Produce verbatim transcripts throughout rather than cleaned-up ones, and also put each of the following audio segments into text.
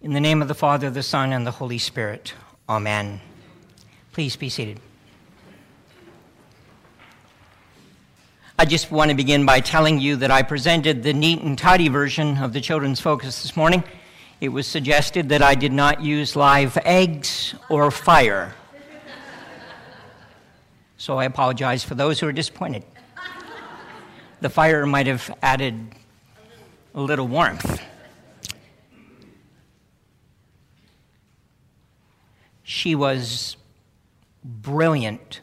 In the name of the Father, the Son, and the Holy Spirit. Amen. Please be seated. I just want to begin by telling you that I presented the neat and tidy version of the children's focus this morning. It was suggested that I did not use live eggs or fire. So I apologize for those who are disappointed. The fire might have added a little warmth. She was brilliant,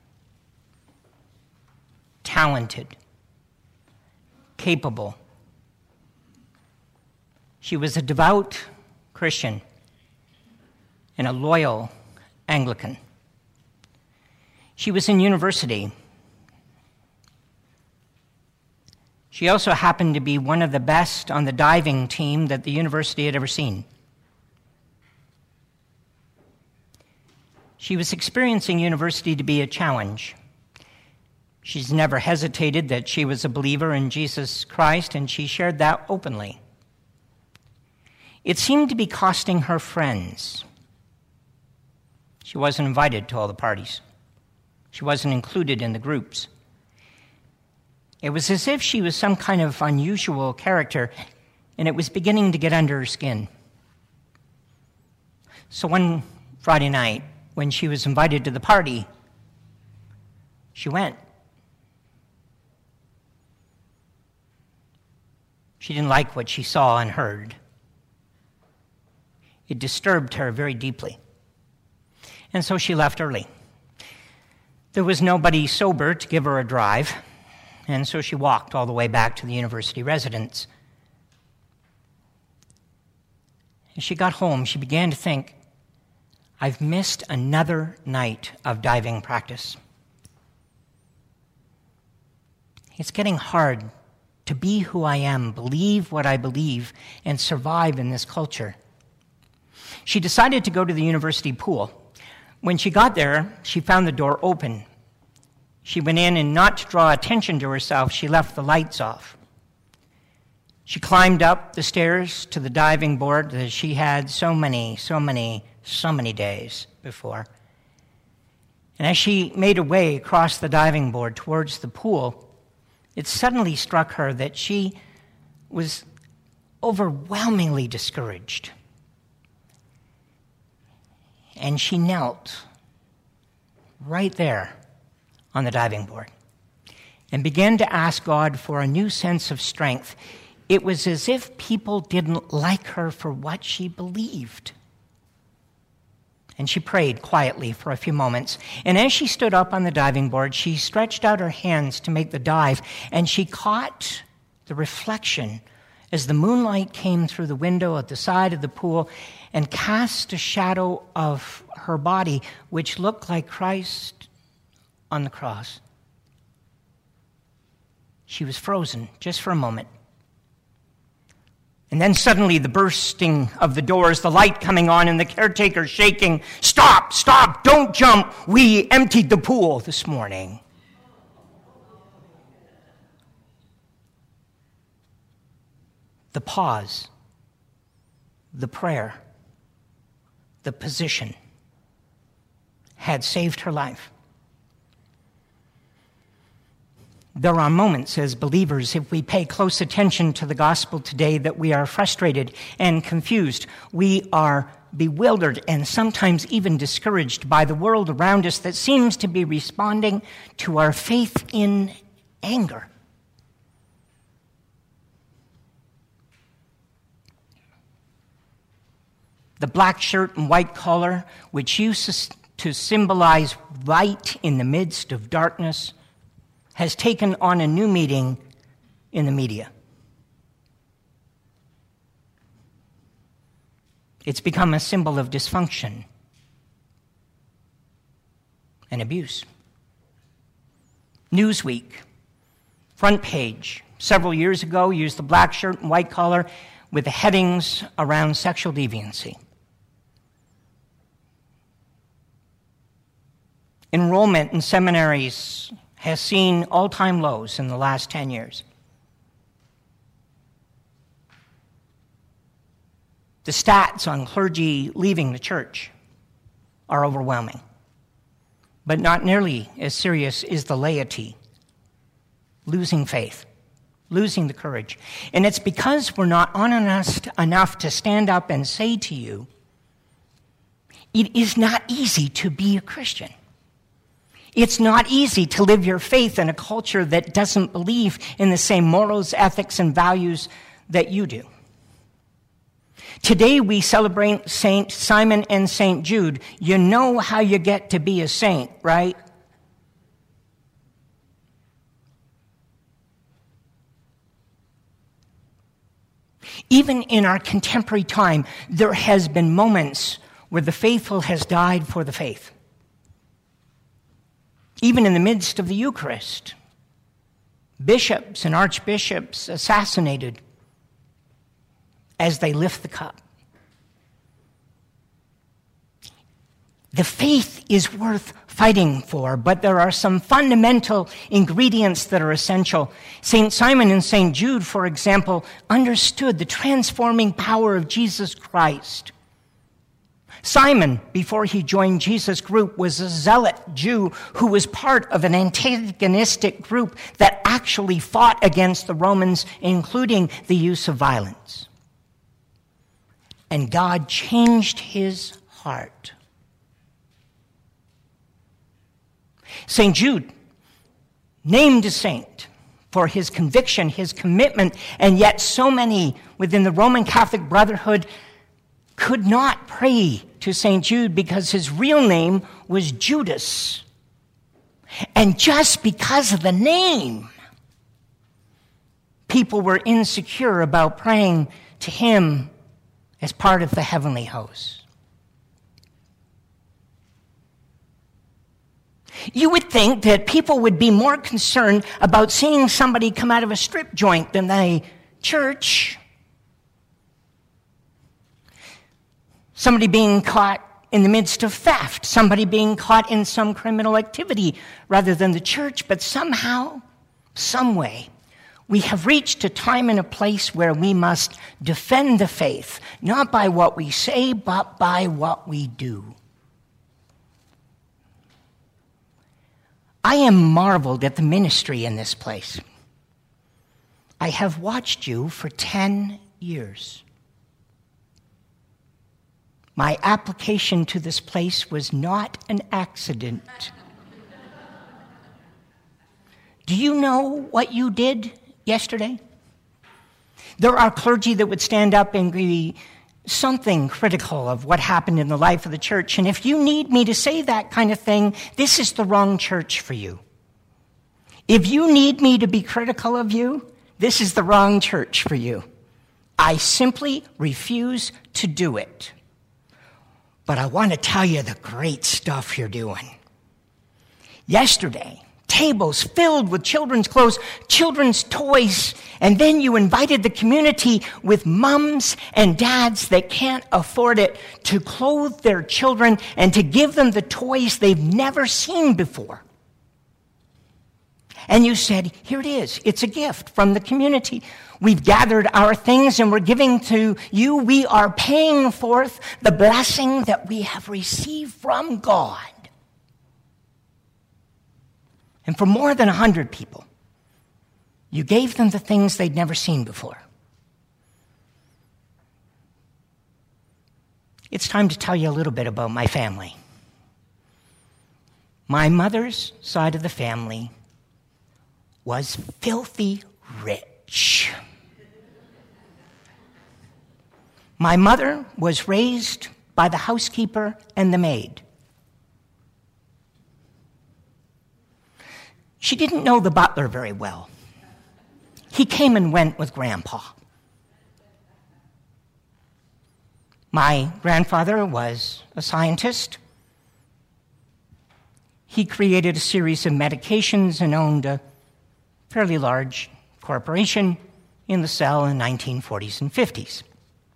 talented, capable. She was a devout Christian and a loyal Anglican. She was in university. She also happened to be one of the best on the diving team that the university had ever seen. She was experiencing university to be a challenge. She's never hesitated that she was a believer in Jesus Christ, and she shared that openly. It seemed to be costing her friends. She wasn't invited to all the parties. She wasn't included in the groups. It was as if she was some kind of unusual character, and it was beginning to get under her skin. So one Friday night, when she was invited to the party, she went. She didn't like what she saw and heard. It disturbed her very deeply. And so she left early. There was nobody sober to give her a drive, and so she walked all the way back to the university residence. As she got home, she began to think, I've missed another night of diving practice. It's getting hard to be who I am, believe what I believe, and survive in this culture. She decided to go to the university pool. When she got there, she found the door open. She went in, and not to draw attention to herself, she left the lights off. She climbed up the stairs to the diving board that she had so many, so many, so many days before. And as she made her way across the diving board towards the pool, it suddenly struck her that she was overwhelmingly discouraged. And she knelt right there on the diving board and began to ask God for a new sense of strength. It was as if people didn't like her for what she believed. And she prayed quietly for a few moments. And as she stood up on the diving board, she stretched out her hands to make the dive, and she caught the reflection as the moonlight came through the window at the side of the pool and cast a shadow of her body, which looked like Christ on the cross. She was frozen just for a moment. And then suddenly the bursting of the doors, the light coming on, and the caretaker shaking, "Stop, stop, don't jump. We emptied the pool this morning." The pause, the prayer, the position had saved her life. There are moments as believers, if we pay close attention to the gospel today, that we are frustrated and confused. We are bewildered and sometimes even discouraged by the world around us that seems to be responding to our faith in anger. The black shirt and white collar, which used to symbolize light in the midst of darkness, has taken on a new meaning in the media. It's become a symbol of dysfunction and abuse. Newsweek, front page, several years ago, used the black shirt and white collar with the headings around sexual deviancy. Enrollment in seminaries has seen all-time lows in the last ten years. The stats on clergy leaving the church are overwhelming. But not nearly as serious is the laity losing faith, losing the courage. And it's because we're not honest enough to stand up and say to you, it is not easy to be a Christian. It's not easy to live your faith in a culture that doesn't believe in the same morals, ethics, and values that you do. Today we celebrate Saint Simon and Saint Jude. You know how you get to be a saint, right? Even in our contemporary time, there has been moments where the faithful has died for the faith. Even in the midst of the Eucharist, bishops and archbishops assassinated as they lift the cup. The faith is worth fighting for, but there are some fundamental ingredients that are essential. Saint Simon and Saint Jude, for example, understood the transforming power of Jesus Christ. Simon, before he joined Jesus' group, was a zealot Jew who was part of an antagonistic group that actually fought against the Romans, including the use of violence. And God changed his heart. Saint Jude, named a saint for his conviction, his commitment, and yet so many within the Roman Catholic Brotherhood could not pray to Saint Jude because his real name was Judas. And just because of the name, people were insecure about praying to him as part of the heavenly host. You would think that people would be more concerned about seeing somebody come out of a strip joint than the church. Somebody being caught in the midst of theft, somebody being caught in some criminal activity rather than the church. But somehow, some way, we have reached a time and a place where we must defend the faith, not by what we say, but by what we do. I am marveled at the ministry in this place. I have watched you for ten years. My application to this place was not an accident. Do you know what you did yesterday? There are clergy that would stand up and be something critical of what happened in the life of the church. And if you need me to say that kind of thing, this is the wrong church for you. If you need me to be critical of you, this is the wrong church for you. I simply refuse to do it. But I want to tell you the great stuff you're doing. Yesterday, tables filled with children's clothes, children's toys, and then you invited the community with mums and dads that can't afford it to clothe their children and to give them the toys they've never seen before. And you said, here it is. It's a gift from the community. We've gathered our things and we're giving to you. We are paying forth the blessing that we have received from God. And for more than a hundred people, you gave them the things they'd never seen before. It's time to tell you a little bit about my family. My mother's side of the family was filthy rich. My mother was raised by the housekeeper and the maid. She didn't know the butler very well. He came and went with Grandpa. My grandfather was a scientist. He created a series of medications and owned a fairly large corporation in the cell in nineteen forties and fifties.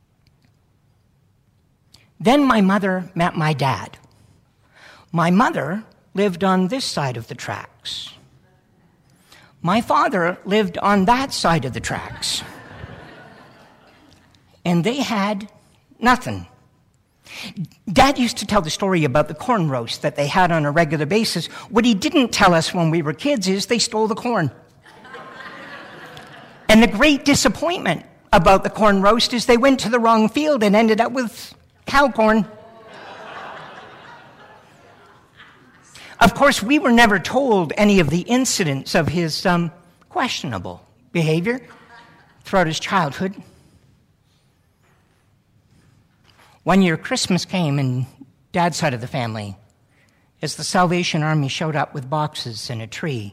Then my mother met my dad. My mother lived on this side of the tracks. My father lived on that side of the tracks. And they had Nothing. Dad used to tell the story about the corn roast that they had on a regular basis. What he didn't tell us when we were kids is they stole the corn. And the great disappointment about the corn roast is they went to the wrong field and ended up with cow corn. Of course, we were never told any of the incidents of his um, questionable behavior throughout his childhood. One year, Christmas came in Dad's side of the family as the Salvation Army showed up with boxes and a tree.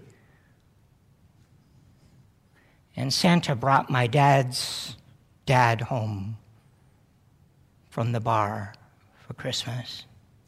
And Santa brought my dad's dad home from the bar for Christmas.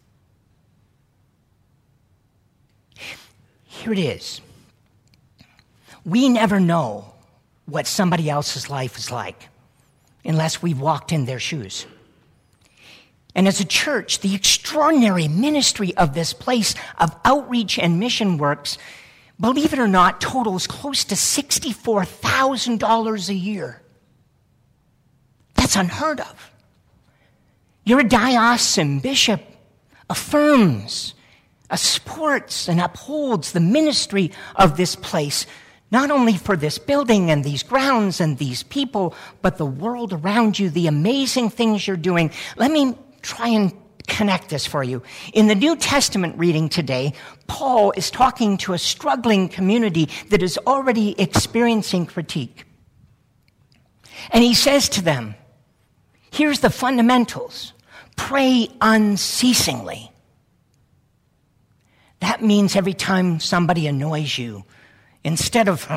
Here it is. We never know what somebody else's life is like unless we've walked in their shoes. And as a church, the extraordinary ministry of this place of outreach and mission works, believe it or not, totals close to sixty-four thousand dollars a year. That's unheard of. Your diocesan bishop affirms, supports, and upholds the ministry of this place, not only for this building and these grounds and these people, but the world around you, the amazing things you're doing. Let me try and connect this for you. In the New Testament reading today, Paul is talking to a struggling community that is already experiencing critique. And he says to them, here's the fundamentals. Pray unceasingly. That means every time somebody annoys you, instead of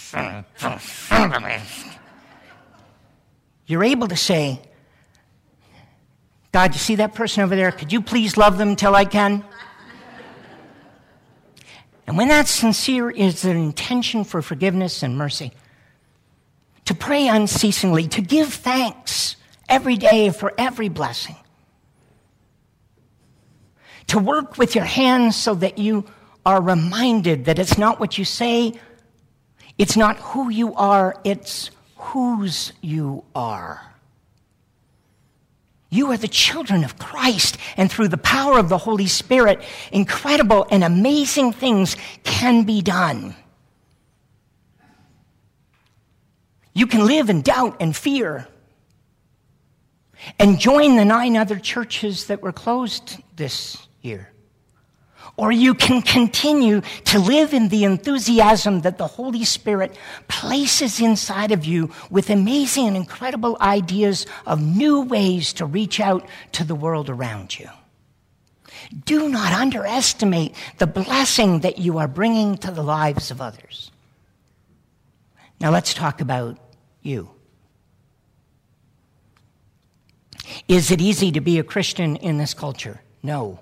you're able to say, God, you see that person over there? Could you please love them till I can? And when that's sincere, is an intention for forgiveness and mercy. To pray unceasingly, to give thanks every day for every blessing. To work with your hands so that you are reminded that it's not what you say, it's not who you are, it's whose you are. You are the children of Christ, and through the power of the Holy Spirit, incredible and amazing things can be done. You can live in doubt and fear and join the nine other churches that were closed this year. Or you can continue to live in the enthusiasm that the Holy Spirit places inside of you with amazing and incredible ideas of new ways to reach out to the world around you. Do not underestimate the blessing that you are bringing to the lives of others. Now let's talk about you. Is it easy to be a Christian in this culture? No.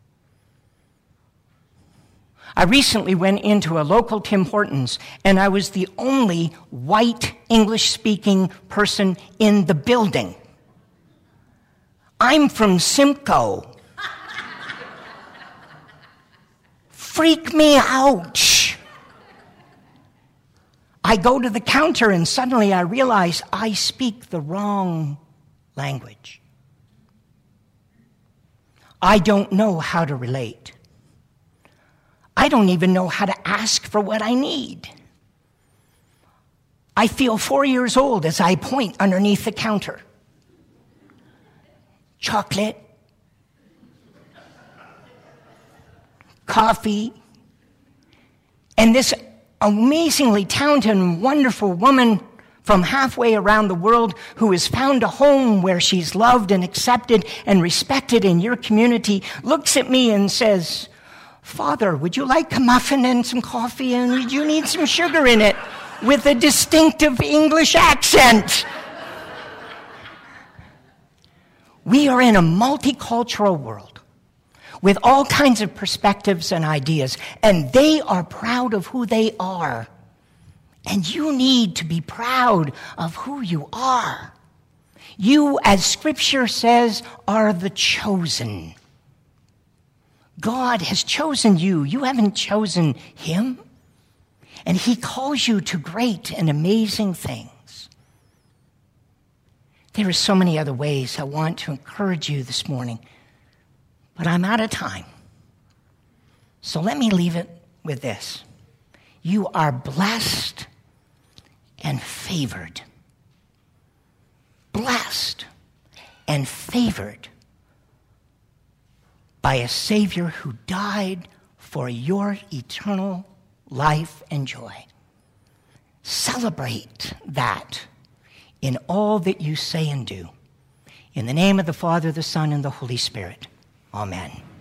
I recently went into a local Tim Hortons, and I was the only white English-speaking person in the building. I'm from Simcoe. Freak me out. I go to the counter, and suddenly I realize I speak the wrong language. I don't know how to relate. I don't even know how to ask for what I need. I feel four years old as I point underneath the counter. Chocolate, coffee, and this amazingly talented and wonderful woman from halfway around the world who has found a home where she's loved and accepted and respected in your community looks at me and says, Father, would you like a muffin and some coffee, and would you need some sugar in it, with a distinctive English accent? We are in a multicultural world with all kinds of perspectives and ideas, and they are proud of who they are. And you need to be proud of who you are. You, as Scripture says, are the chosen. God has chosen you. You haven't chosen him. And he calls you to great and amazing things. There are so many other ways I want to encourage you this morning, but I'm out of time. So let me leave it with this. You are blessed and favored. Blessed and favored by a Savior who died for your eternal life and joy. Celebrate that in all that you say and do. In the name of the Father, the Son, and the Holy Spirit. Amen.